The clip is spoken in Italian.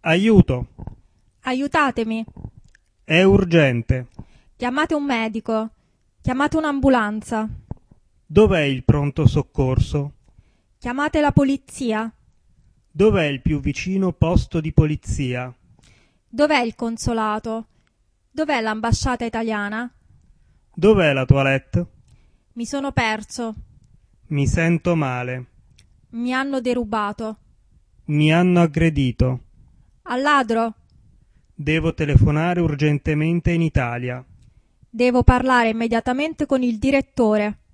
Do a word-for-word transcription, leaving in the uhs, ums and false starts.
Aiuto! Aiutatemi! È urgente! Chiamate un medico! Chiamate un'ambulanza! Dov'è il pronto soccorso? Chiamate la polizia! Dov'è il più vicino posto di polizia? Dov'è il consolato? Dov'è l'ambasciata italiana? Dov'è la toilette? Mi sono perso. Mi sento male. Mi hanno derubato. Mi hanno aggredito. Al ladro? Devo telefonare urgentemente in Italia. Devo parlare immediatamente con il direttore.